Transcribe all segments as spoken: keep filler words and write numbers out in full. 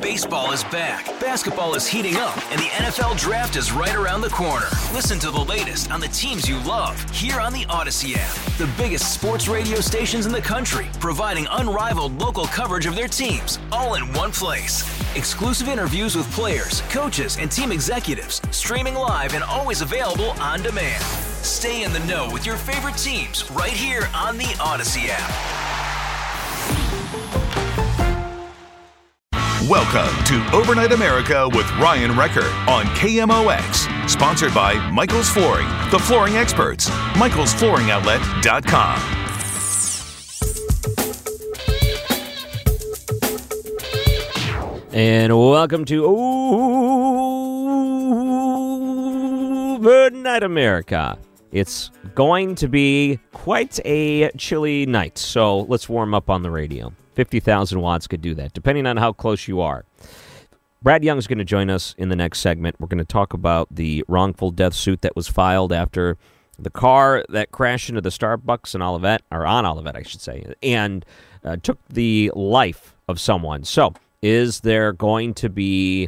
Baseball is back, basketball is heating up, and the N F L Draft is right around the corner. Listen to the latest on the teams you love here on the Odyssey app. The biggest sports radio stations in the country, providing unrivaled local coverage of their teams, all in one place. Exclusive interviews with players, coaches, and team executives, streaming live and always available on demand. Stay in the know with your favorite teams right here on the Odyssey app. Welcome to Overnight America with Ryan Recker on K M O X. Sponsored by Michael's Flooring, the flooring experts. Michaels Flooring Outlet dot com. And welcome to Overnight America. It's going to be quite a chilly night, so let's warm up on the radio. fifty thousand watts could do that, depending on how close you are. Brad Young is going to join us in the next segment. We're going to talk about the wrongful death suit that was filed after the car that crashed into the Starbucks in Olivet, or on Olivet, I should say, and uh, took the life of someone. So, is there going to be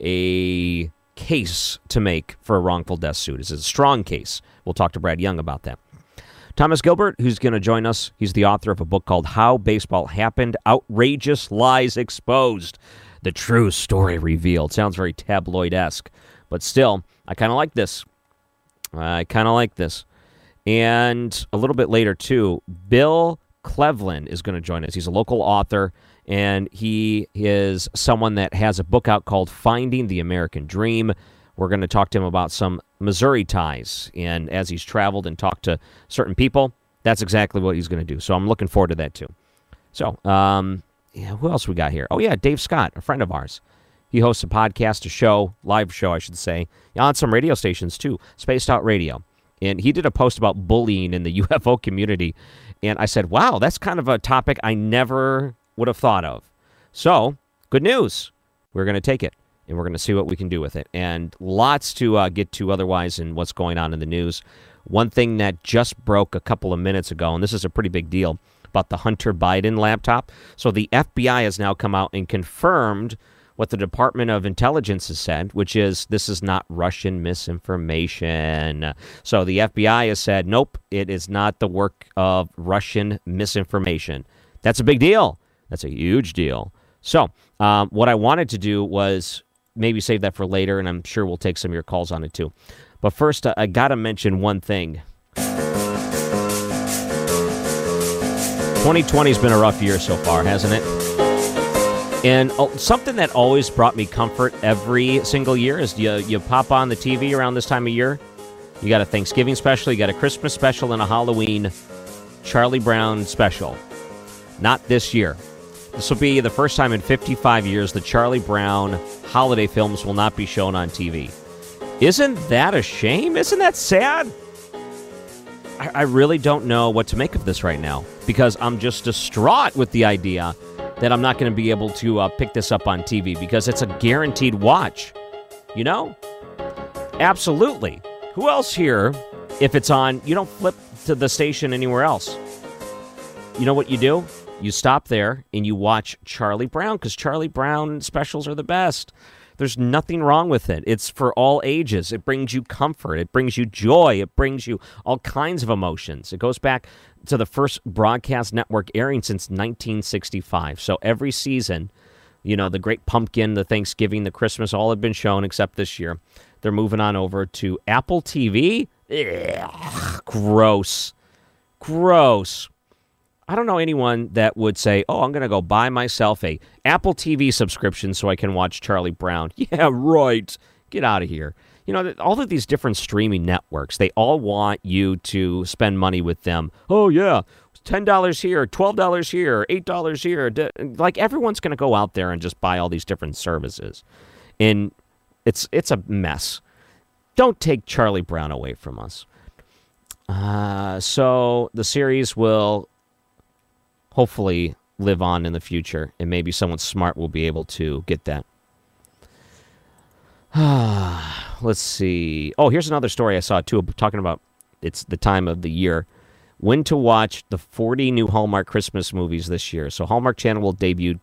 a case to make for a wrongful death suit? Is it a strong case? We'll talk to Brad Young about that. Thomas Gilbert, who's going to join us, he's the author of a book called How Baseball Happened, Outrageous Lies Exposed, the True Story Revealed. Sounds very tabloid-esque, but still, I kind of like this. I kind of like this. And a little bit later, too, Bill Cleveland is going to join us. He's a local author, and he is someone that has a book out called Finding the American Dream. We're going to talk to him about some Missouri ties, and as he's traveled and talked to certain people, that's exactly what he's going to do. So I'm looking forward to that, too. So, um, yeah, who else we got here? Oh, yeah, Dave Scott, a friend of ours. He hosts a podcast, a show, live show, I should say, on some radio stations, too, Spaced Out Radio. And he did a post about bullying in the U F O community, and I said, wow, that's kind of a topic I never would have thought of. So, good news. We're going to take it. And we're going to see what we can do with it. And lots to uh, get to otherwise in what's going on in the news. One thing that just broke a couple of minutes ago, and this is a pretty big deal, about the Hunter Biden laptop. So the F B I has now come out and confirmed what the Department of Intelligence has said, which is this is not Russian misinformation. So the F B I has said, nope, it is not the work of Russian misinformation. That's a big deal. That's a huge deal. So um, what I wanted to do was maybe save that for later, and I'm sure we'll take some of your calls on it too. But first, uh, I got to mention one thing. twenty twenty has been a rough year so far, hasn't it? And uh, something that always brought me comfort every single year is you, you pop on the T V around this time of year. You got a Thanksgiving special, you got a Christmas special, and a Halloween Charlie Brown special. Not this year. This will be the first time in fifty-five years the Charlie Brown holiday films will not be shown on T V. Isn't that a shame? Isn't that sad? I, I really don't know what to make of this right now because I'm just distraught with the idea that I'm not going to be able to uh, pick this up on T V because it's a guaranteed watch. You know? Absolutely. Who else here, if it's on, you don't flip to the station anywhere else? You know what you do? You stop there and you watch Charlie Brown because Charlie Brown specials are the best. There's nothing wrong with it. It's for all ages. It brings you comfort. It brings you joy. It brings you all kinds of emotions. It goes back to the first broadcast network airing since nineteen sixty-five. So every season, you know, the Great Pumpkin, the Thanksgiving, the Christmas, all have been shown except this year. They're moving on over to Apple T V. Ugh, gross. Gross. I don't know anyone that would say, oh, I'm going to go buy myself a Apple T V subscription so I can watch Charlie Brown. Yeah, right. Get out of here. You know, all of these different streaming networks, they all want you to spend money with them. Oh, yeah, ten dollars here, twelve dollars here, eight dollars here. Like, everyone's going to go out there and just buy all these different services. And it's it's a mess. Don't take Charlie Brown away from us. Uh, so the series will hopefully live on in the future, and maybe someone smart will be able to get that. Let's see. Oh, here's another story I saw, too, talking about it's the time of the year. When to watch the forty new Hallmark Christmas movies this year. So Hallmark Channel will debut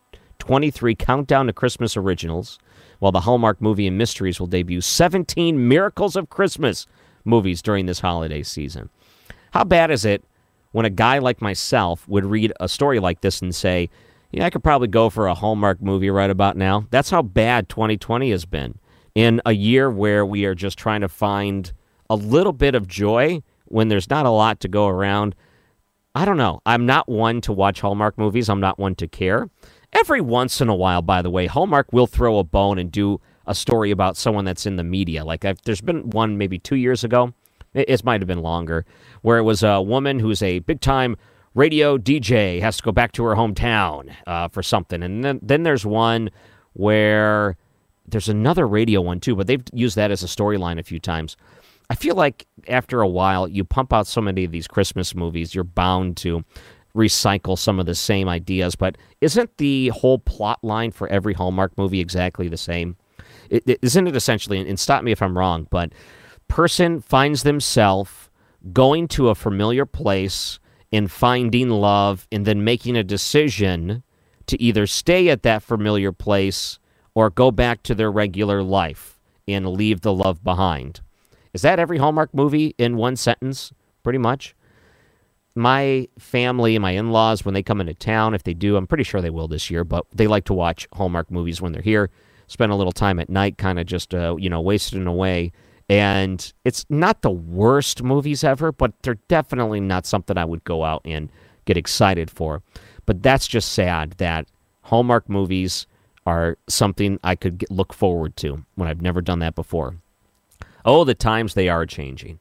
twenty-three Countdown to Christmas originals, while the Hallmark Movie and Mysteries will debut seventeen Miracles of Christmas movies during this holiday season. How bad is it when a guy like myself would read a story like this and say, yeah, I could probably go for a Hallmark movie right about now? That's how bad twenty twenty has been. In a year where we are just trying to find a little bit of joy when there's not a lot to go around. I don't know. I'm not one to watch Hallmark movies. I'm not one to care. Every once in a while, by the way, Hallmark will throw a bone and do a story about someone that's in the media. Like I've, there's been one maybe two years ago. It, it might have been longer, where it was a woman who's a big-time radio D J, has to go back to her hometown uh, for something. And then, then there's one where there's another radio one too, but they've used that as a storyline a few times. I feel like after a while, you pump out so many of these Christmas movies, you're bound to recycle some of the same ideas. But isn't the whole plot line for every Hallmark movie exactly the same? It, it, isn't it essentially, and stop me if I'm wrong, but person finds themselves going to a familiar place and finding love and then making a decision to either stay at that familiar place or go back to their regular life and leave the love behind. Is that every Hallmark movie in one sentence, pretty much? My family, my in-laws, when they come into town, if they do, I'm pretty sure they will this year, but they like to watch Hallmark movies when they're here, spend a little time at night, kind of just, uh, you know, wasting away. And it's not the worst movies ever, but they're definitely not something I would go out and get excited for. But that's just sad that Hallmark movies are something I could get, look forward to when I've never done that before. Oh, the times they are changing.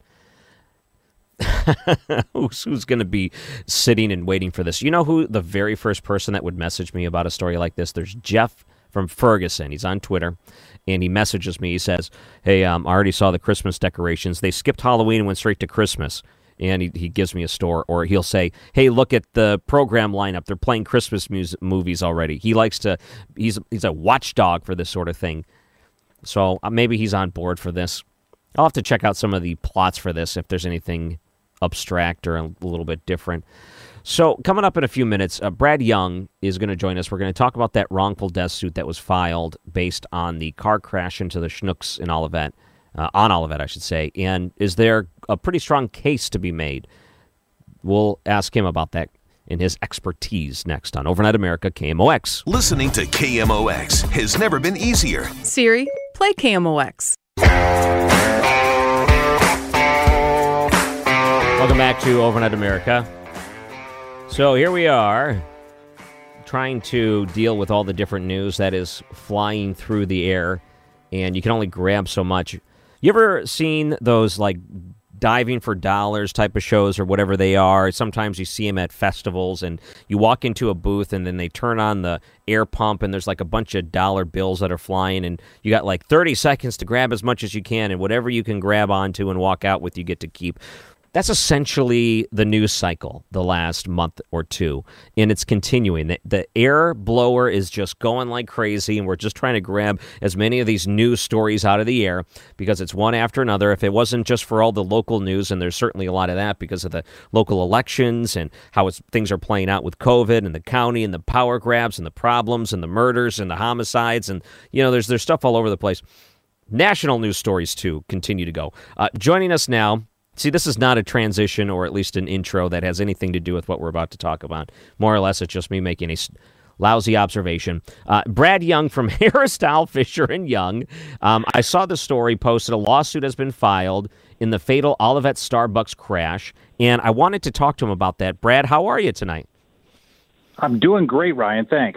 who's who's going to be sitting and waiting for this? You know who the very first person that would message me about a story like this? There's Jeff from Ferguson. He's on Twitter, and he messages me. He says, hey, um, I already saw the Christmas decorations. They skipped Halloween and went straight to Christmas. And he, he gives me a store, or he'll say, hey, look at the program lineup. They're playing Christmas music, movies already. He likes to, he's, he's a watchdog for this sort of thing. So uh, maybe he's on board for this. I'll have to check out some of the plots for this if there's anything abstract or a little bit different. So coming up in a few minutes, uh, Brad Young is going to join us. We're going to talk about that wrongful death suit that was filed based on the car crash into the Schnucks in Olivet, uh, on Olivet, I should say. And is there a pretty strong case to be made? We'll ask him about that in his expertise next on Overnight America, K M O X. Listening to K M O X has never been easier. Siri, play K M O X. Welcome back to Overnight America. So here we are, trying to deal with all the different news that is flying through the air, and you can only grab so much. You ever seen those, like, diving for dollars type of shows or whatever they are? Sometimes you see them at festivals, and you walk into a booth, and then they turn on the air pump, and there's, like, a bunch of dollar bills that are flying, and you got, like, thirty seconds to grab as much as you can, and whatever you can grab onto and walk out with, you get to keep. That's essentially the news cycle the last month or two, and it's continuing. The, the air blower is just going like crazy, and we're just trying to grab as many of these news stories out of the air because it's one after another. If it wasn't just for all the local news, and there's certainly a lot of that because of the local elections and how it's, things are playing out with COVID and the county and the power grabs and the problems and the murders and the homicides, and you know, there's there's stuff all over the place. National news stories, too, continue to go. Uh, joining us now. See, this is not a transition or at least an intro that has anything to do with what we're about to talk about. More or less, it's just me making a lousy observation. Uh, Brad Young from Harris Dowell, Fisher and Young. Um, I saw the story posted. A lawsuit has been filed in the fatal Olivet Starbucks crash, and I wanted to talk to him about that. Brad, how are you tonight? I'm doing great, Ryan. Thanks.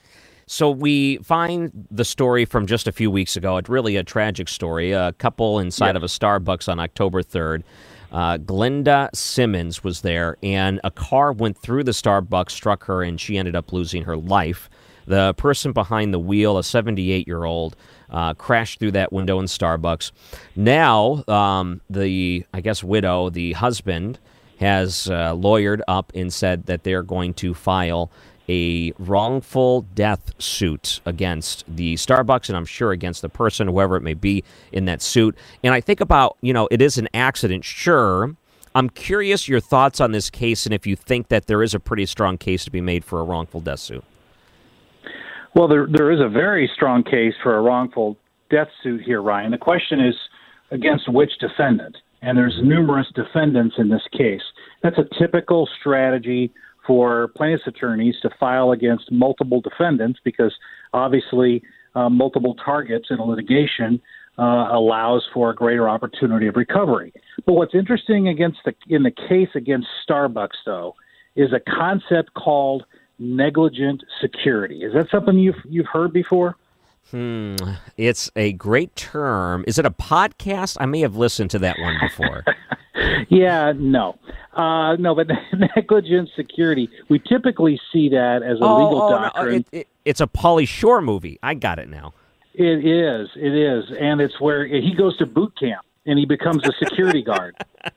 So we find the story from just a few weeks ago. It's really a tragic story. A couple inside Yes. of a Starbucks on October third. Uh, Glenda Simmons was there, and a car went through the Starbucks, struck her, and she ended up losing her life. The person behind the wheel, a seventy-eight-year-old, uh, crashed through that window in Starbucks. Now, um, the, I guess, widow, the husband, has uh, lawyered up and said that they're going to file a wrongful death suit against the Starbucks, and I'm sure against the person, whoever it may be, in that suit. And I think about, you know, it is an accident, sure. I'm curious your thoughts on this case and if you think that there is a pretty strong case to be made for a wrongful death suit. Well, there there is a very strong case for a wrongful death suit here, Ryan. The question is against which defendant? And there's numerous defendants in this case. That's a typical strategy for plaintiff's attorneys to file against multiple defendants because obviously uh, multiple targets in a litigation uh, allows for a greater opportunity of recovery. But what's interesting against the in the case against Starbucks, though, is a concept called negligent security. Is that something you've you've heard before? Hmm. It's a great term. Is it a podcast? I may have listened to that one before. yeah, no. Uh, no, but negligent security, we typically see that as a oh, legal oh, doctrine. No, it, it, it's a Pauly Shore movie. I got it now. It is. It is. And it's where he goes to boot camp and he becomes a security guard.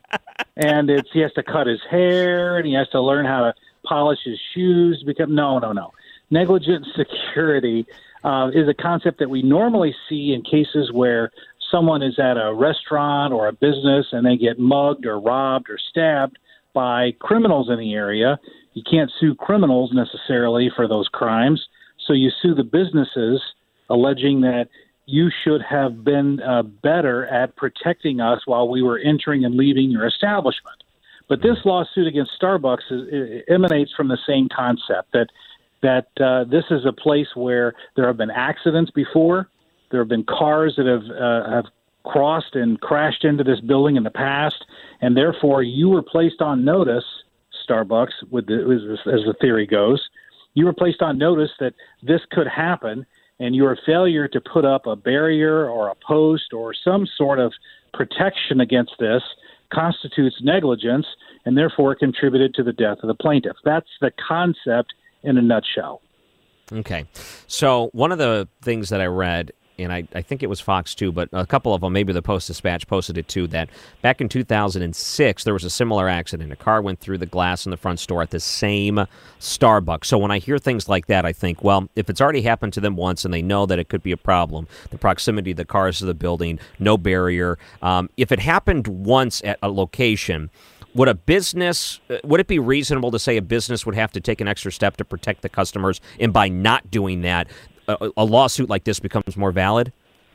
And it's he has to cut his hair and he has to learn how to polish his shoes. Become No, no, no. Negligent security uh, is a concept that we normally see in cases where someone is at a restaurant or a business and they get mugged or robbed or stabbed by criminals in the area. You can't sue criminals necessarily for those crimes, so you sue the businesses alleging that you should have been uh, better at protecting us while we were entering and leaving your establishment. But this lawsuit against Starbucks is, it emanates from the same concept, that that uh, this is a place where there have been accidents before. There have been cars that have uh, have crossed and crashed into this building in the past, and therefore you were placed on notice, Starbucks, with the, as the theory goes, you were placed on notice that this could happen, and your failure to put up a barrier or a post or some sort of protection against this constitutes negligence, and therefore contributed to the death of the plaintiff. That's the concept in a nutshell. Okay. So one of the things that I read, and I, I think it was Fox too, but a couple of them, maybe the Post-Dispatch posted it too, that back in two thousand six, there was a similar accident. A car went through the glass in the front store at the same Starbucks. So when I hear things like that, I think, well, if it's already happened to them once and they know that it could be a problem, the proximity of the cars to the building, no barrier. Um, if it happened once at a location, would a business, would it be reasonable to say a business would have to take an extra step to protect the customers, and by not doing that, a, a lawsuit like this becomes more valid?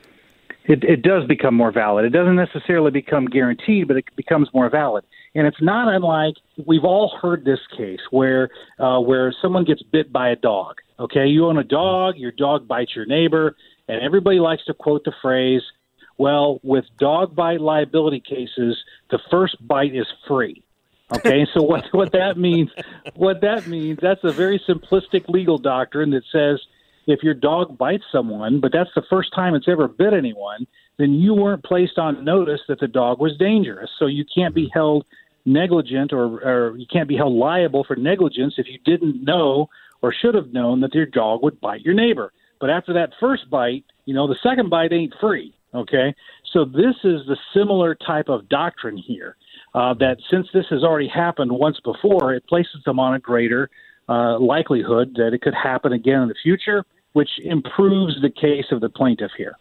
It, it does become more valid. It doesn't necessarily become guaranteed, but it becomes more valid. And it's not unlike, we've all heard this case where uh, where someone gets bit by a dog. Okay, you own a dog, your dog bites your neighbor, and everybody likes to quote the phrase, well, with dog bite liability cases, the first bite is free. Okay, so what what that means, what that means, that's a very simplistic legal doctrine that says if your dog bites someone, but that's the first time it's ever bit anyone, then you weren't placed on notice that the dog was dangerous. So you can't be held negligent or, or you can't be held liable for negligence if you didn't know or should have known that your dog would bite your neighbor. But after that first bite, you know, the second bite ain't free. Okay, so this is the similar type of doctrine here, uh, that since this has already happened once before, it places them on a greater uh, likelihood that it could happen again in the future, which improves the case of the plaintiff here.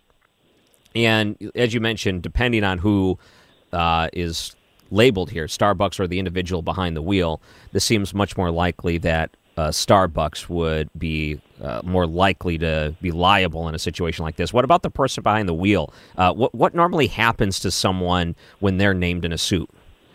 And as you mentioned, depending on who uh, is labeled here, Starbucks or the individual behind the wheel, this seems much more likely that uh, Starbucks would be uh, more likely to be liable in a situation like this. What about the person behind the wheel? Uh, what what normally happens to someone when they're named in a suit?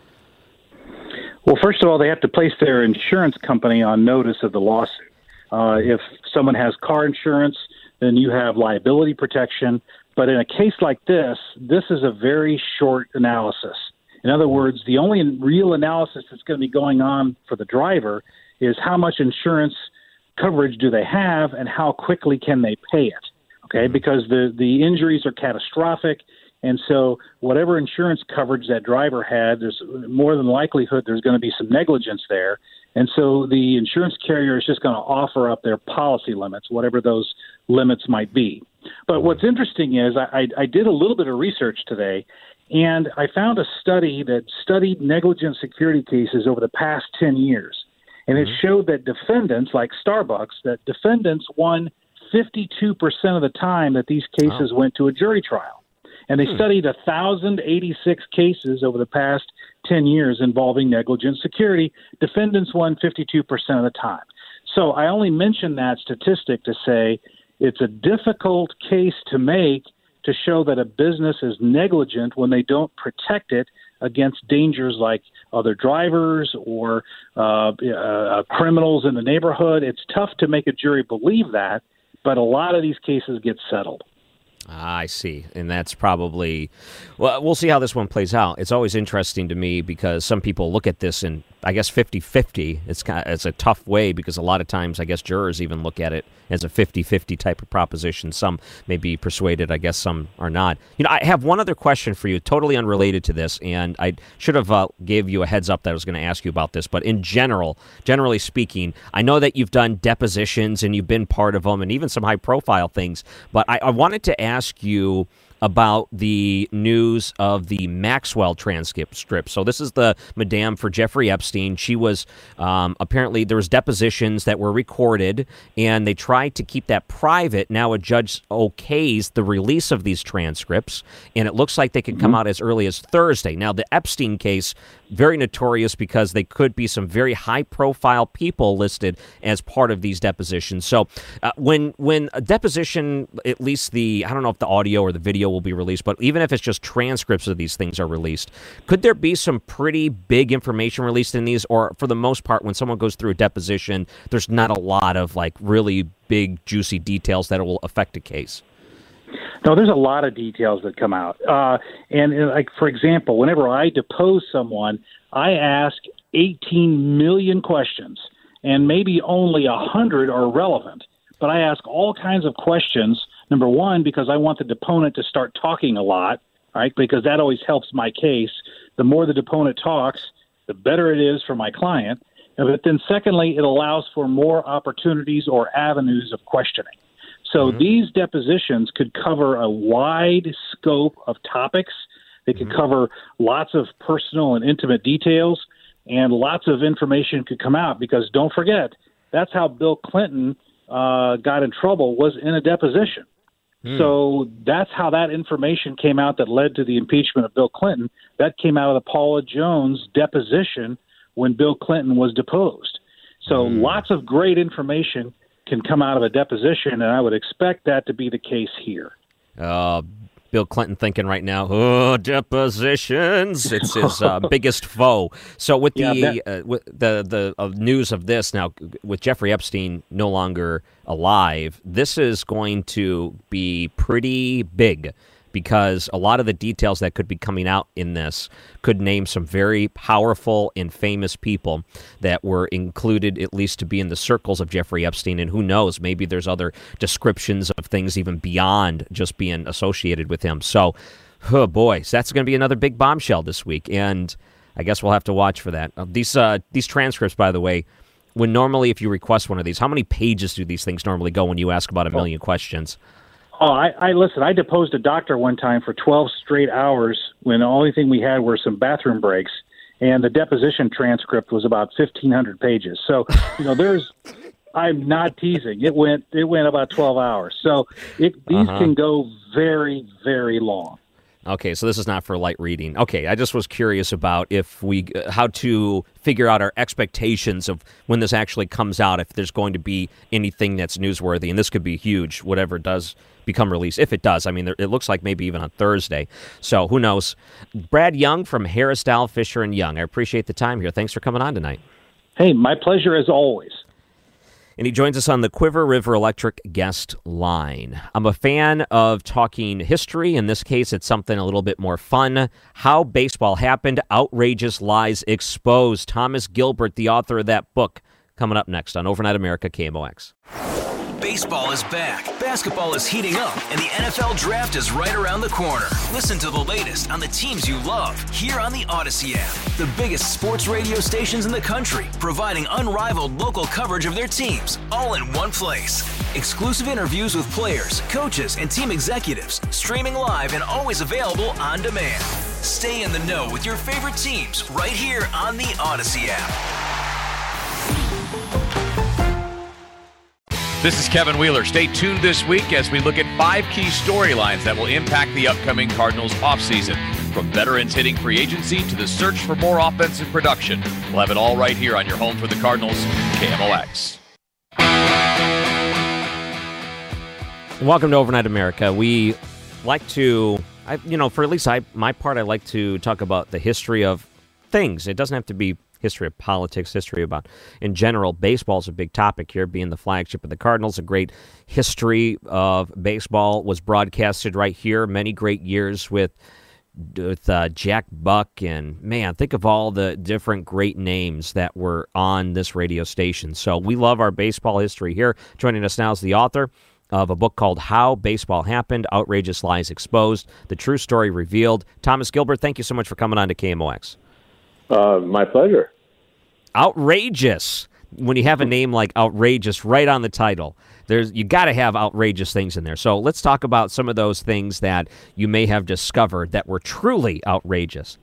Well, first of all, they have to place their insurance company on notice of the lawsuit. Uh, if someone has car insurance, then you have liability protection. But in a case like this, this is a very short analysis. In other words, the only real analysis that's going to be going on for the driver is how much insurance coverage do they have and how quickly can they pay it, okay? Because the, the injuries are catastrophic, and so whatever insurance coverage that driver had, there's more than likelihood there's going to be some negligence there. And so the insurance carrier is just going to offer up their policy limits, whatever those limits might be. But what's interesting is I, I, I did a little bit of research today, and I found a study that studied negligent security cases over the past ten years. And it showed that defendants, like Starbucks, that defendants won fifty-two percent of the time that these cases wow. went to a jury trial. And they hmm. studied one thousand eighty-six cases over the past ten years involving negligent security. Defendants won fifty-two percent of the time. So I only mention that statistic to say it's a difficult case to make to show that a business is negligent when they don't protect it against dangers like other drivers or uh, uh, criminals in the neighborhood. It's tough to make a jury believe that, but a lot of these cases get settled. Ah, I see. And that's probably, well, we'll see how this one plays out. It's always interesting to me because some people look at this and I guess fifty-fifty. It's kind of, it's a tough way because a lot of times I guess jurors even look at it as a fifty-fifty type of proposition. Some may be persuaded. I guess some are not. You know, I have one other question for you, totally unrelated to this, and I should have uh, gave you a heads up that I was going to ask you about this. But in general, generally speaking, I know that you've done depositions and you've been part of them and even some high-profile things. But I, I wanted to ask you about the news of the Maxwell transcript strip. So this is the madame for Jeffrey Epstein. She was um, apparently there was depositions that were recorded, and they tried to keep that private. Now a judge okays the release of these transcripts, and it looks like they could come mm-hmm. out as early as Thursday. Now the Epstein case, very notorious because they could be some very high-profile people listed as part of these depositions. So uh, when when a deposition, at least the, I don't know if the audio or the video will be released, but even if it's just transcripts of these things are released, could there be some pretty big information released in these? Or for the most part, when someone goes through a deposition, there's not a lot of like really big, juicy details that will affect a case? No, there's a lot of details that come out. Uh, and, and like, for example, whenever I depose someone, I ask eighteen million questions, and maybe only one hundred are relevant. But I ask all kinds of questions, number one, because I want the deponent to start talking a lot, right? Because that always helps my case. The more the deponent talks, the better it is for my client. But then secondly, it allows for more opportunities or avenues of questioning. So mm-hmm. these depositions could cover a wide scope of topics. They could mm-hmm. cover lots of personal and intimate details, and lots of information could come out because don't forget, that's how Bill Clinton uh, got in trouble, was in a deposition. Mm. So that's how that information came out that led to the impeachment of Bill Clinton. That came out of the Paula Jones deposition when Bill Clinton was deposed. So mm. lots of great information can come out of a deposition, and I would expect that to be the case here. Uh, Bill Clinton thinking right now, oh, depositions. It's his uh, biggest foe. So with the yeah, that- uh, with the the uh, news of this now, with Jeffrey Epstein no longer alive, this is going to be pretty big, because a lot of the details that could be coming out in this could name some very powerful and famous people that were included, at least to be in the circles of Jeffrey Epstein. And who knows, maybe there's other descriptions of things even beyond just being associated with him. So, oh boy, so that's going to be another big bombshell this week. And I guess we'll have to watch for that. Uh, these uh, these transcripts, by the way, when normally if you request one of these, how many pages do these things normally go when you ask about a million questions? Oh, I, I listen, I deposed a doctor one time for twelve straight hours when the only thing we had were some bathroom breaks, and the deposition transcript was about fifteen hundred pages. So, you know, there's, I'm not teasing. It went, it went about twelve hours. So it, these uh-huh. can go very, very long. Okay, so this is not for light reading. Okay, I just was curious about if we, uh, how to figure out our expectations of when this actually comes out, if there's going to be anything that's newsworthy, and this could be huge, whatever does become released. If it does, I mean, there, it looks like maybe even on Thursday. So who knows? Brad Young from Harris Dowell Fisher and Young. I appreciate the time here. Thanks for coming on tonight. Hey, my pleasure as always. And he joins us on the Quiver River Electric guest line. I'm a fan of talking history. In this case, it's something a little bit more fun. How baseball happened, outrageous lies exposed. Thomas Gilbert, the author of that book, coming up next on Overnight America, K M O X. Baseball is back, basketball is heating up, and the N F L Draft is right around the corner. Listen to the latest on the teams you love here on the Odyssey app. The biggest sports radio stations in the country, providing unrivaled local coverage of their teams, all in one place. Exclusive interviews with players, coaches, and team executives, streaming live and always available on demand. Stay in the know with your favorite teams right here on the Odyssey app. This is Kevin Wheeler. Stay tuned this week as we look at five key storylines that will impact the upcoming Cardinals offseason. From veterans hitting free agency to the search for more offensive production. We'll have it all right here on your home for the Cardinals, K M O X. Welcome to Overnight America. We like to, I, you know, for at least I, my part, I like to talk about the history of things. It doesn't have to be history of politics, history about, in general, baseball is a big topic here, being the flagship of the Cardinals. A great history of baseball was broadcasted right here. Many great years with with uh, Jack Buck, and man, think of all the different great names that were on this radio station. So we love our baseball history here. Joining us now is the author of a book called How Baseball Happened, Outrageous Lies Exposed, The True Story Revealed. Thomas Gilbert, thank you so much for coming on to K M O X. Uh, my pleasure. Outrageous. When you have a name like Outrageous right on the title, there's you got to have outrageous things in there. So let's talk about some of those things that you may have discovered that were truly outrageous.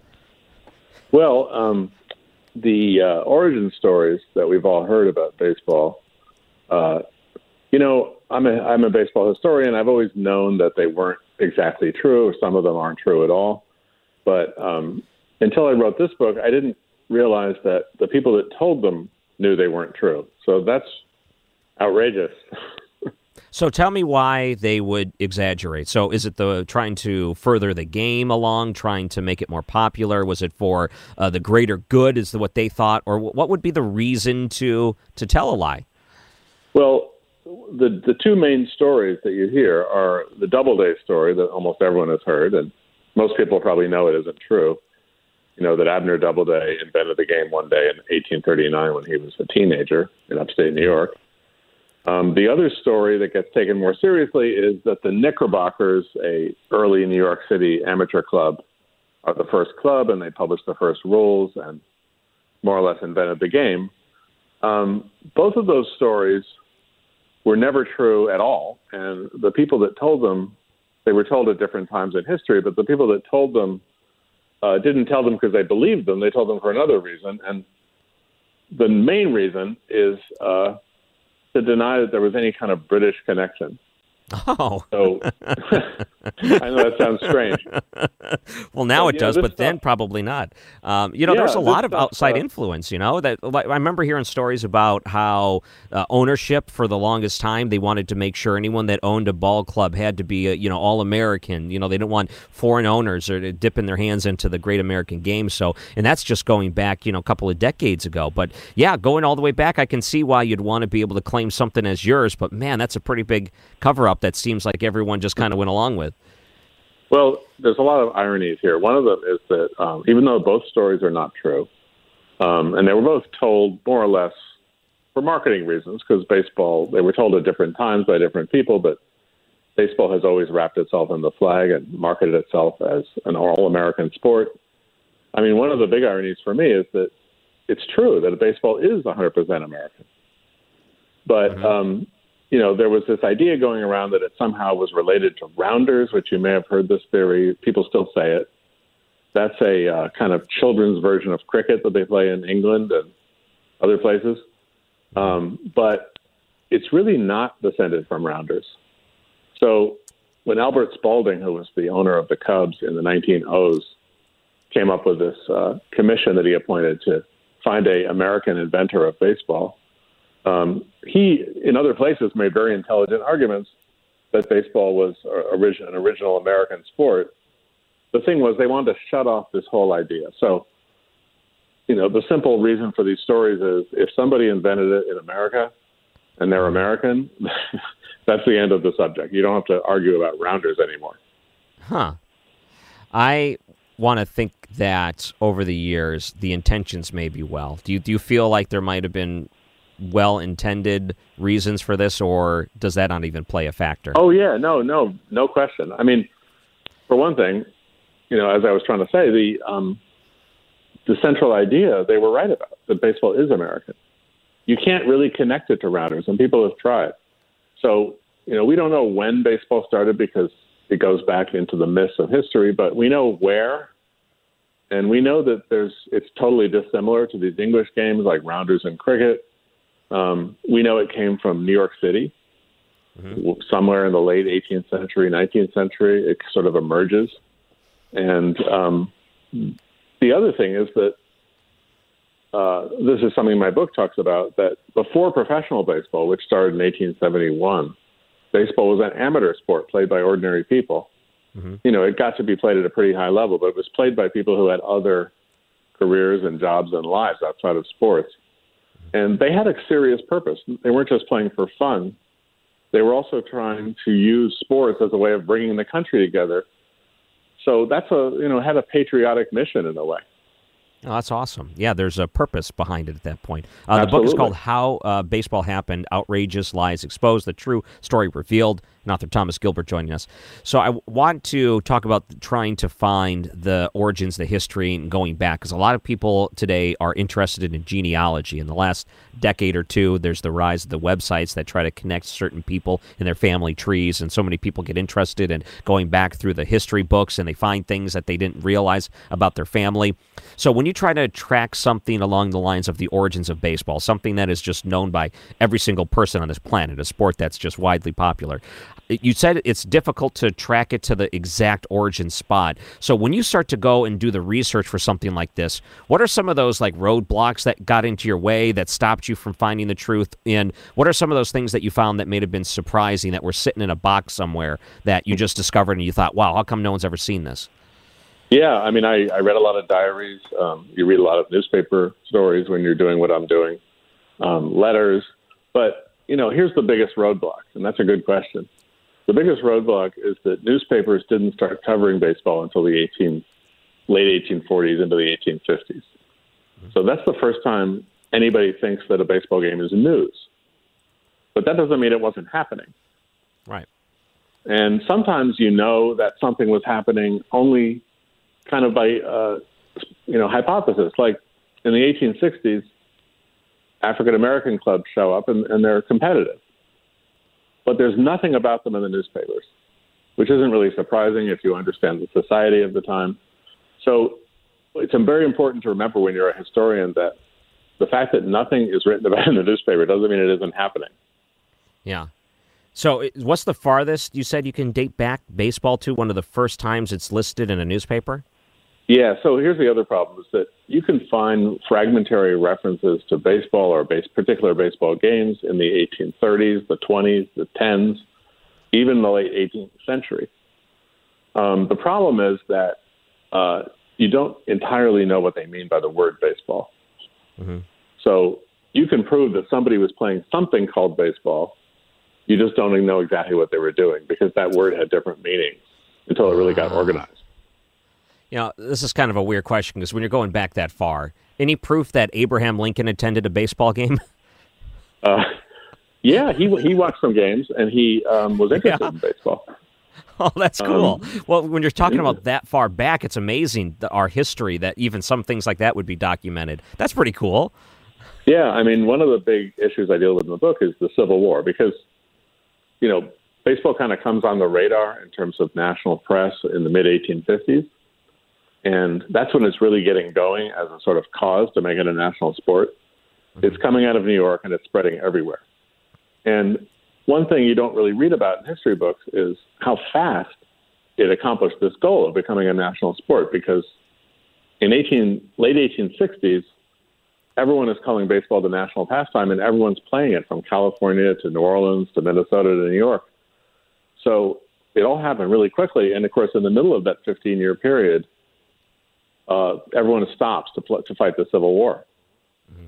Well, um, the uh, origin stories that we've all heard about baseball, uh, you know, I'm a, I'm a baseball historian. I've always known that they weren't exactly true, or some of them aren't true at all. But um, until I wrote this book, I didn't realize that the people that told them knew they weren't true. So that's outrageous. So tell me why they would exaggerate. So is it the trying to further the game along, trying to make it more popular? Was it for uh, the greater good, is the, what they thought? Or what would be the reason to to tell a lie? Well, the the two main stories that you hear are the Doubleday story that almost everyone has heard, and most people probably know it isn't true. You know, that Abner Doubleday invented the game one day in eighteen thirty-nine when he was a teenager in upstate New York. Um, the other story that gets taken more seriously is that the Knickerbockers, a early New York City amateur club, are the first club, and they published the first rules and more or less invented the game. Um, both of those stories were never true at all, and the people that told them, they were told at different times in history, but the people that told them uh, didn't tell them because they believed them. They told them for another reason, and the main reason is uh, to deny that there was any kind of British connection. Oh. So I know that sounds strange. Well, now but, it does, know, but stuff, then probably not. Um, you know, yeah, there's a lot of stuff, outside uh, influence, you know, that like, I remember hearing stories about how uh, ownership for the longest time, they wanted to make sure anyone that owned a ball club had to be, a, you know, all-American. You know, they didn't want foreign owners or dipping their hands into the great American game. So, and that's just going back, you know, a couple of decades ago. But yeah, going all the way back, I can see why you'd want to be able to claim something as yours. But man, that's a pretty big cover-up that seems like everyone just kind of went along with. Well, there's a lot of ironies here. One of them is that um, even though both stories are not true, um, and they were both told more or less for marketing reasons, because baseball, they were told at different times by different people, but baseball has always wrapped itself in the flag and marketed itself as an all-American sport. I mean, one of the big ironies for me is that it's true that baseball is one hundred percent American. But, mm-hmm. um, you know, there was this idea going around that it somehow was related to rounders, which you may have heard this theory. People still say it. That's a uh, kind of children's version of cricket that they play in England and other places. Um, but it's really not descended from rounders. So when Albert Spalding, who was the owner of the Cubs in the nineteen ohs, came up with this uh, commission that he appointed to find a American inventor of baseball, Um, he, in other places, made very intelligent arguments that baseball was origin, an original American sport. The thing was, they wanted to shut off this whole idea. So, you know, the simple reason for these stories is if somebody invented it in America and they're American, that's the end of the subject. You don't have to argue about rounders anymore. Huh. I want to think that over the years, the intentions may be well. Do you, do you feel like there might have been well-intended reasons for this, or does that not even play a factor? Oh, yeah. No, no, no question. I mean, for one thing, you know, as I was trying to say, the um, the central idea they were right about, that baseball is American. You can't really connect it to rounders, and people have tried. So, you know, we don't know when baseball started because it goes back into the myths of history, but we know where, and we know that there's it's totally dissimilar to these English games like rounders and cricket. Um, we know it came from New York City, mm-hmm. somewhere in the late eighteenth century, nineteenth century. It sort of emerges. And um, the other thing is that uh, this is something my book talks about, that before professional baseball, which started in eighteen seventy-one, baseball was an amateur sport played by ordinary people. Mm-hmm. You know, it got to be played at a pretty high level, but it was played by people who had other careers and jobs and lives outside of sports. And they had a serious purpose. They weren't just playing for fun. They were also trying to use sports as a way of bringing the country together. So that's a, you know, had a patriotic mission in a way. Oh, that's awesome. Yeah, there's a purpose behind it at that point. Uh, the book is called How uh, Baseball Happened, Outrageous Lies Exposed, The True Story Revealed, and author Thomas Gilbert joining us. So I want to talk about trying to find the origins, the history, and going back, because a lot of people today are interested in genealogy. In the last decade or two, there's the rise of the websites that try to connect certain people in their family trees, and so many people get interested in going back through the history books, and they find things that they didn't realize about their family. So when you try to track something along the lines of the origins of baseball, something that is just known by every single person on this planet, a sport that's just widely popular, you said it's difficult to track it to the exact origin spot. So when you start to go and do the research for something like this, what are some of those like roadblocks that got into your way that stopped you from finding the truth? And what are some of those things that you found that may have been surprising, that were sitting in a box somewhere that you just discovered and you thought, wow, how come no one's ever seen this? Yeah, I mean, I, I read a lot of diaries. Um, you read a lot of newspaper stories when you're doing what I'm doing, um, letters. But, you know, here's the biggest roadblock, and that's a good question. The biggest roadblock is that newspapers didn't start covering baseball until the eighteen, late eighteen forties into the eighteen fifties. So that's the first time anybody thinks that a baseball game is news. But that doesn't mean it wasn't happening. Right. And sometimes you know that something was happening only kind of by, uh, you know, hypothesis. Like in the eighteen sixties, African-American clubs show up and, and they're competitive. But there's nothing about them in the newspapers, which isn't really surprising if you understand the society of the time. So it's very important to remember when you're a historian that the fact that nothing is written about in the newspaper doesn't mean it isn't happening. Yeah. So what's the farthest you said you can date back baseball to, one of the first times it's listed in a newspaper? Yeah, so here's the other problem, is that you can find fragmentary references to baseball or base, particular baseball games in the eighteen thirties, the twenties, the tens, even the late eighteenth century. Um, the problem is that uh, you don't entirely know what they mean by the word baseball. Mm-hmm. So you can prove that somebody was playing something called baseball. You just don't know exactly what they were doing because that word had different meanings until it really got organized. You know, this is kind of a weird question because when you're going back that far, any proof that Abraham Lincoln attended a baseball game? Uh, yeah, he he watched some games and he um, was interested yeah. in baseball. Oh, that's cool. Um, well, when you're talking yeah. about that far back, it's amazing, the, our history, that even some things like that would be documented. That's pretty cool. Yeah, I mean, one of the big issues I deal with in the book is the Civil War because, you know, baseball kind of comes on the radar in terms of national press in the mid eighteen fifties. And that's when it's really getting going as a sort of cause to make it a national sport. Mm-hmm. It's coming out of New York and it's spreading everywhere. And one thing you don't really read about in history books is how fast it accomplished this goal of becoming a national sport, because in eighteen, late eighteen sixties, everyone is calling baseball the national pastime and everyone's playing it from California to New Orleans to Minnesota to New York. So it all happened really quickly. And of course, in the middle of that fifteen-year period, Uh, everyone stops to pl- to fight the Civil War. Mm-hmm.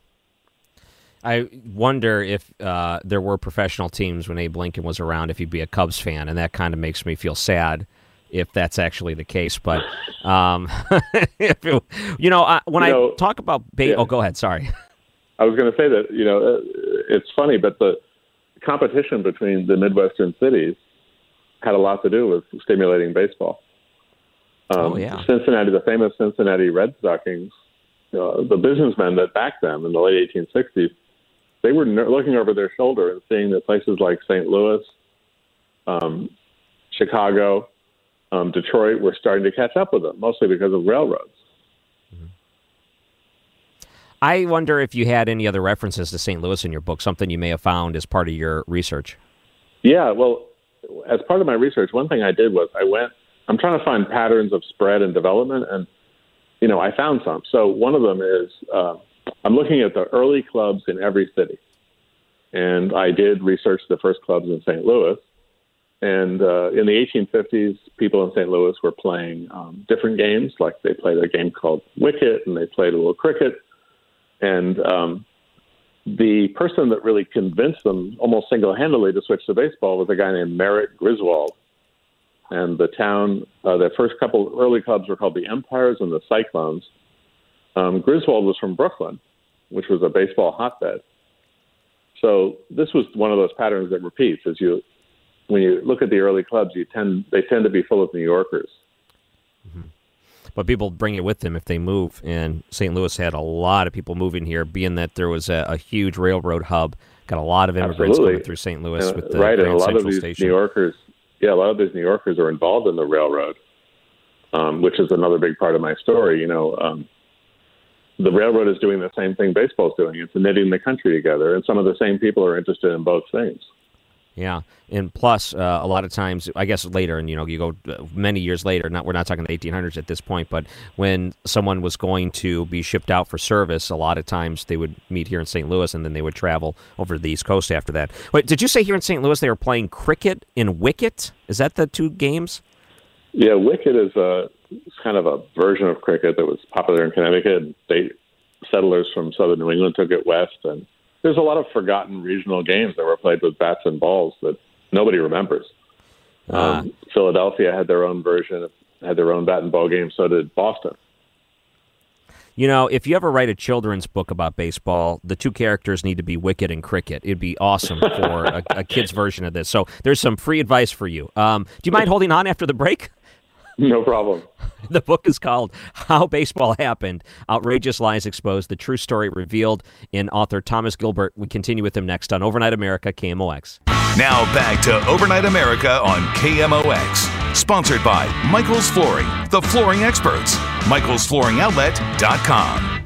I wonder if uh, there were professional teams when Abe Lincoln was around, if he'd be a Cubs fan, and that kind of makes me feel sad if that's actually the case. But, um, if it, you know, I, when you know, I talk about ba- yeah. – oh, go ahead. Sorry. I was going to say that, you know, it's funny, but the competition between the Midwestern cities had a lot to do with stimulating baseball. Um, oh, yeah. Cincinnati, the famous Cincinnati Red Stockings, uh, the businessmen that backed them in the late eighteen sixties, they were ner- looking over their shoulder and seeing that places like Saint Louis, um, Chicago, um, Detroit were starting to catch up with them, mostly because of railroads. Mm-hmm. I wonder if you had any other references to Saint Louis in your book, something you may have found as part of your research. Yeah, well, as part of my research, one thing I did was I went, I'm trying to find patterns of spread and development, and, you know, I found some. So one of them is uh, I'm looking at the early clubs in every city. and I did research the first clubs in Saint Louis. And uh, in the eighteen fifties, people in Saint Louis were playing um, different games, like they played a game called Wicket, and they played a little cricket. And um, the person that really convinced them almost single-handedly to switch to baseball was a guy named Merritt Griswold. And the town, uh, their first couple early clubs were called the Empires and the Cyclones. Um, Griswold was from Brooklyn, which was a baseball hotbed. So this was one of those patterns that repeats. As you, when you look at the early clubs, you tend they tend to be full of New Yorkers. Mm-hmm. But people bring it with them if they move, and Saint Louis had a lot of people moving here, being that there was a, a huge railroad hub. Got a lot of immigrants Absolutely. coming through Saint Louis and, with the right, Grand and a lot Central of these Station. New Yorkers, yeah, a lot of these New Yorkers are involved in the railroad, um, which is another big part of my story. You know, um, the railroad is doing the same thing baseball's doing. It's knitting the country together, and some of the same people are interested in both things. Yeah, and plus, uh, a lot of times, I guess later, and you know, you go uh, many years later. Not we're not talking the eighteen hundreds at this point, but when someone was going to be shipped out for service, a lot of times they would meet here in Saint Louis, and then they would travel over to the East Coast after that. Wait, did you say here in Saint Louis they were playing cricket and wicket? Is that the two games? Yeah, wicket is a it's kind of a version of cricket that was popular in Connecticut. They settlers from southern New England took it west, and there's a lot of forgotten regional games that were played with bats and balls that nobody remembers. Uh, um, Philadelphia had their own version, of, had their own bat and ball game, so did Boston. You know, if you ever write a children's book about baseball, the two characters need to be Wicket and Cricket. It'd be awesome for a, a kid's version of this. So there's some free advice for you. Um, do you mind holding on after the break? No problem. The book is called How Baseball Happened, Outrageous Lies Exposed, the True Story Revealed, in author Thomas Gilbert. We continue with him next on Overnight America, K M O X. Now back to Overnight America on K M O X. Sponsored by Michael's Flooring, the flooring experts. Michaels Flooring Outlet dot com.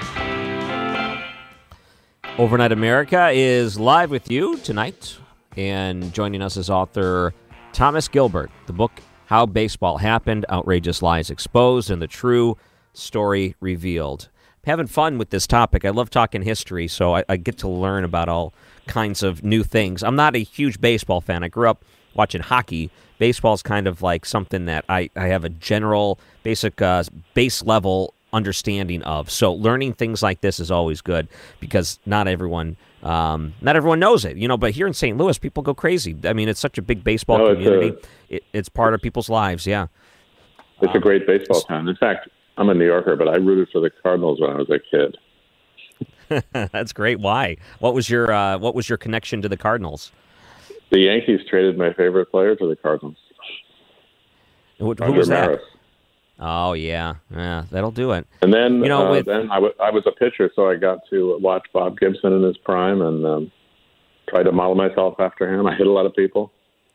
Overnight America is live with you tonight, and joining us is author Thomas Gilbert. The book How Baseball Happened, Outrageous Lies Exposed, and the True Story Revealed. I'm having fun with this topic. I love talking history, so I, I get to learn about all kinds of new things. I'm not a huge baseball fan. I grew up watching hockey. Baseball is kind of like something that I, I have a general, basic, uh, base level understanding of. So learning things like this is always good because not everyone um, not everyone knows it. You know, but here in Saint Louis, people go crazy. I mean, it's such a big baseball no, community. It's, a, it, it's part of people's lives, yeah. It's um, a great baseball town. In fact, I'm a New Yorker, but I rooted for the Cardinals when I was a kid. That's great. Why? What was your uh, what was your connection to the Cardinals? The Yankees traded my favorite player to the Cardinals. Who, who was that? Maris. Oh yeah, yeah, that'll do it. And then, you know, uh, with, then I, w- I was a pitcher, so I got to watch Bob Gibson in his prime and um, try to model myself after him. I hit a lot of people.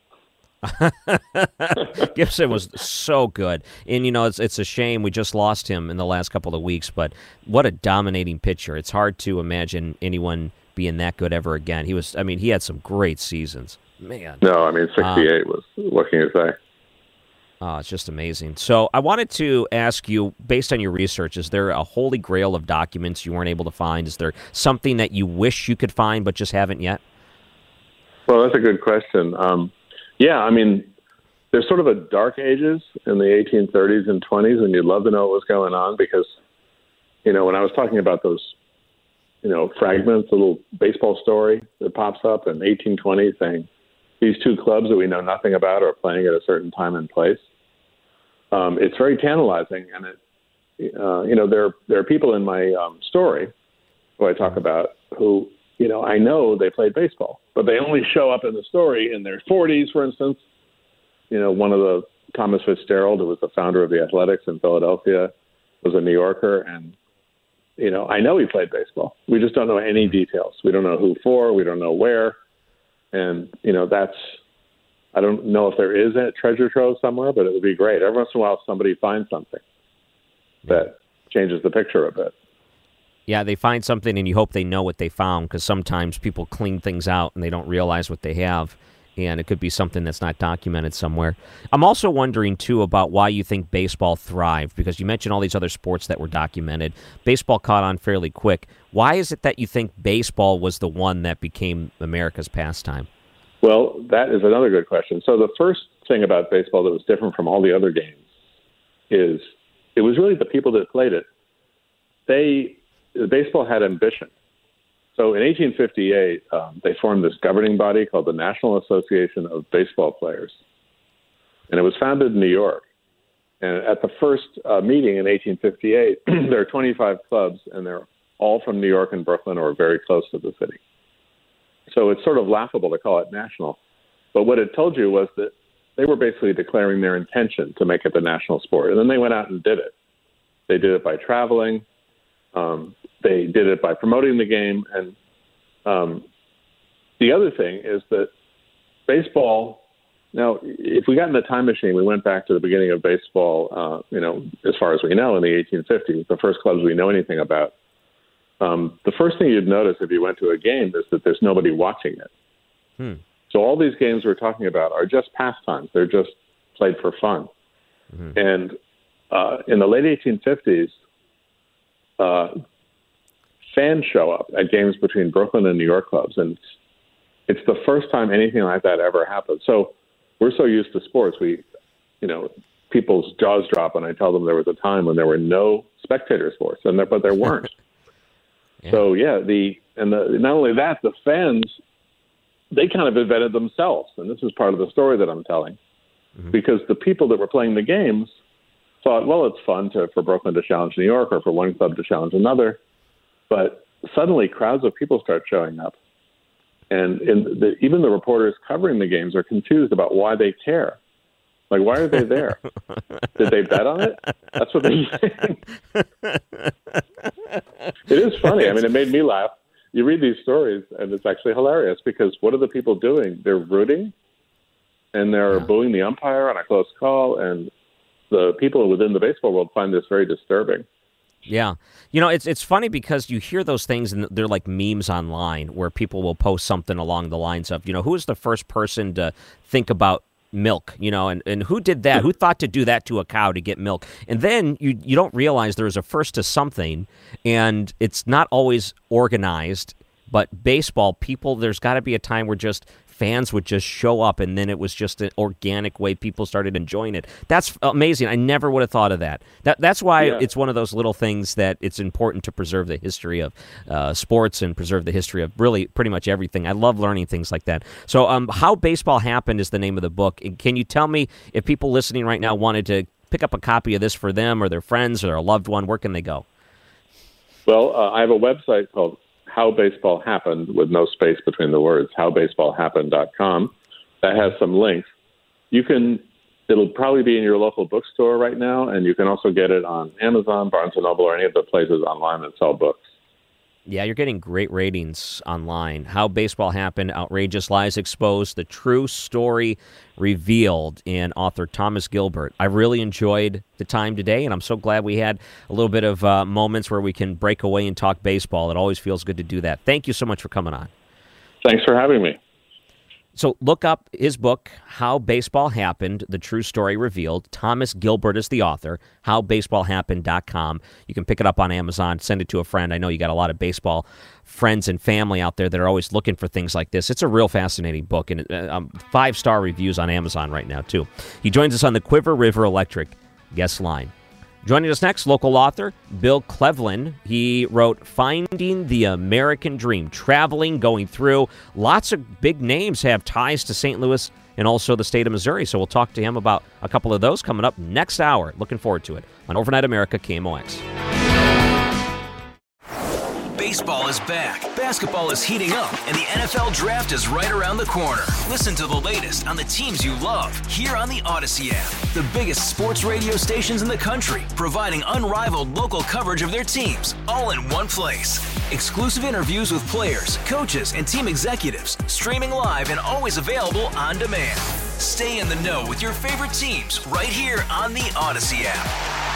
Gibson was so good, and you know it's it's a shame we just lost him in the last couple of weeks. But what a dominating pitcher! It's hard to imagine anyone being that good ever again. He was, I mean, he had some great seasons, man. No, I mean sixty-eight um, was what can you say? Oh, it's just amazing. So I wanted to ask you, based on your research, is there a holy grail of documents you weren't able to find? Is there something that you wish you could find but just haven't yet? Well, that's a good question. Um, yeah, I mean, there's sort of a dark ages in the eighteen thirties and twenties, and you'd love to know what was going on because, you know, when I was talking about those, you know, fragments, a little baseball story that pops up in eighteen twenty saying, these two clubs that we know nothing about are playing at a certain time and place. Um, it's very tantalizing, and it, uh, you know, there there are people in my um, story who I talk about who, you know, I know they played baseball, but they only show up in the story in their forties, for instance. You know, one of the Thomas Fitzgerald, who was the founder of the Athletics in Philadelphia, was a New Yorker, and you know, I know he played baseball. We just don't know any details. We don't know who for. We don't know where. And, you know, that's, I don't know if there is a treasure trove somewhere, but it would be great. Every once in a while, somebody finds something that changes the picture a bit. Yeah, they find something and you hope they know what they found because sometimes people clean things out and they don't realize what they have. and it could be something that's not documented somewhere. I'm also wondering, too, about why you think baseball thrived, because you mentioned all these other sports that were documented. Baseball caught on fairly quick. Why is it that you think baseball was the one that became America's pastime? Well, that is another good question. So the first thing about baseball that was different from all the other games is it was really the people that played it. They, baseball had ambition. So in eighteen fifty-eight, um, they formed this governing body called the National Association of Baseball Players. And it was founded in New York. And at the first uh, meeting in eighteen fifty-eight, there are twenty-five clubs, and they're all from New York and Brooklyn or very close to the city. So it's sort of laughable to call it national. But what it told you was that they were basically declaring their intention to make it the national sport. And then they went out and did it. They did it by traveling. Um, they did it by promoting the game. And um, the other thing is that baseball, now, if we got in the time machine, we went back to the beginning of baseball, uh, you know, as far as we know, in the eighteen fifties, the first clubs we know anything about. Um, the first thing you'd notice if you went to a game is that there's nobody watching it. Hmm. So all these games we're talking about are just pastimes. They're just played for fun. Mm-hmm. And uh, in the late eighteen fifties, uh, fans show up at games between Brooklyn and New York clubs. And it's, it's the first time anything like that ever happened. So we're so used to sports, we, you know, people's jaws drop when I tell them there was a time when there were no spectator sports, and there, but there weren't. Yeah. So yeah, the and the, not only that, the fans, they kind of invented themselves, and this is part of the story that I'm telling, mm-hmm. because the people that were playing the games thought, well, it's fun to for Brooklyn to challenge New York or for one club to challenge another, but suddenly crowds of people start showing up, and in the, even the reporters covering the games are confused about why they care. Like, why are they there? Did they bet on it? That's what they're saying. It is funny. I mean, it made me laugh. You read these stories, and it's actually hilarious because what are the people doing? They're rooting, and they're yeah. booing the umpire on a close call, and the people within the baseball world find this very disturbing. Yeah. You know, it's it's funny because you hear those things, and they're like memes online where people will post something along the lines of, you know, who is the first person to think about milk, you know, and, and who did that? Who thought to do that to a cow to get milk? And then you you don't realize there's a first to something, and it's not always organized, but baseball, people, there's got to be a time where just fans would just show up, and then it was just an organic way people started enjoying it. That's amazing. I never would have thought of that. That That's why yeah. it's one of those little things that it's important to preserve the history of uh, sports and preserve the history of really pretty much everything. I love learning things like that. So um, How Baseball Happened is the name of the book. And can you tell me if people listening right now wanted to pick up a copy of this for them or their friends or a loved one, where can they go? Well, uh, I have a website called How Baseball Happened, with no space between the words, how baseball happened dot com. That has some links. You can, it'll probably be in your local bookstore right now, and you can also get it on Amazon, Barnes and Noble, or any of the places online that sell books. Yeah, you're getting great ratings online. How Baseball Happened, Outrageous Lies Exposed, the True Story Revealed, and author Thomas Gilbert. I really enjoyed the time today, and I'm so glad we had a little bit of uh, moments where we can break away and talk baseball. It always feels good to do that. Thank you so much for coming on. Thanks for having me. So look up his book, How Baseball Happened, The True Story Revealed. Thomas Gilbert is the author, how baseball happened dot com. You can pick it up on Amazon, send it to a friend. I know you got a lot of baseball friends and family out there that are always looking for things like this. It's a real fascinating book, and uh, um, five-star reviews on Amazon right now, too. He joins us on the Quiver River Electric guest line. Joining us next, local author Bill Cleveland. He wrote Finding the American Dream, traveling, going through. Lots of big names have ties to Saint Louis and also the state of Missouri, so we'll talk to him about a couple of those coming up next hour. Looking forward to it on Overnight America, K M O X. Baseball is back, basketball is heating up, and the N F L Draft is right around the corner. Listen to the latest on the teams you love here on the Odyssey app. The biggest sports radio stations in the country, providing unrivaled local coverage of their teams, all in one place. Exclusive interviews with players, coaches, and team executives, streaming live and always available on demand. Stay in the know with your favorite teams right here on the Odyssey app.